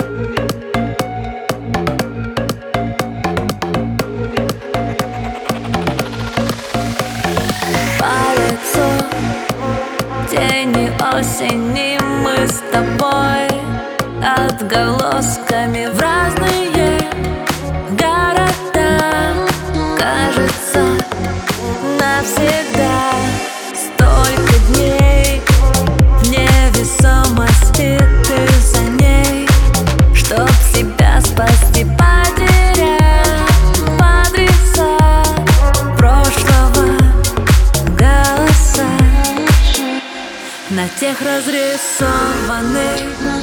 По лицу тени осени мы с тобой отголосками в разные города. Кажется, навсегда. Столько дней в невесомости, ты за ней, чтоб себя спасти, потеряв адреса прошлого, голоса. На тех разрисованных,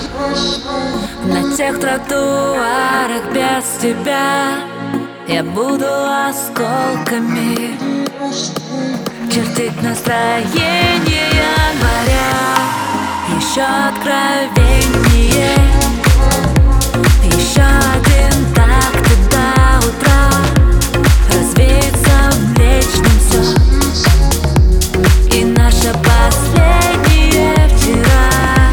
на тех тротуарах без тебя я буду осколками чертить настроение января. Еще откровеннее, еще один такт и до утра развеется в млечном все, и наша последняя вчера.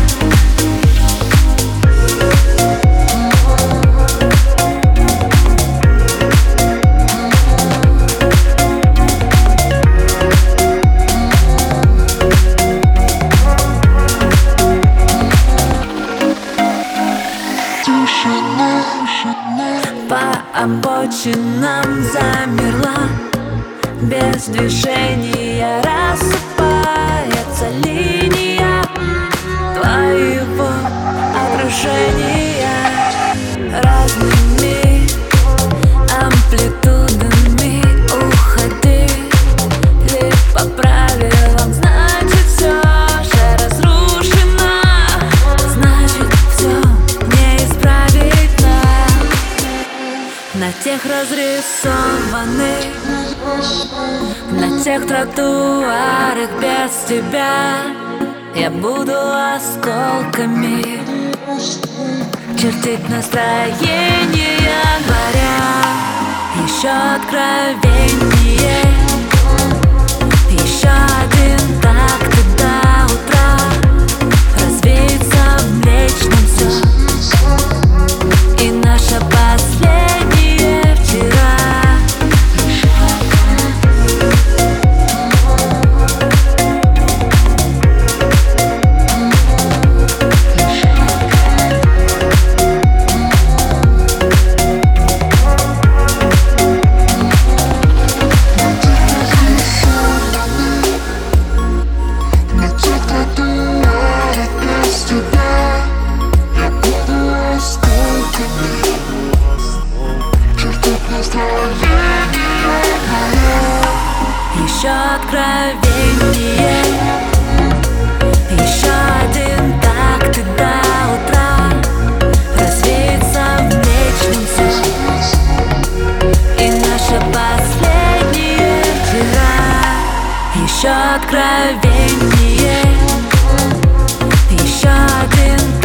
По обочинам замерла, без движения рассыпается линия твоего отражения. Разными амплитудами уходи, ли по правилам, значит все же разрушено, значит все неисправить нам. На тех разрисованных, на тех тротуарах без тебя я буду осколками чертить настроение января. Еще откровенее, еще один такт и до утра развеется в млечном все, и наша последняя вчера. Еще откровенее, еще один такт и до утра развеется в млечном все, и наша последняя вчера. Еще откровенее, еще один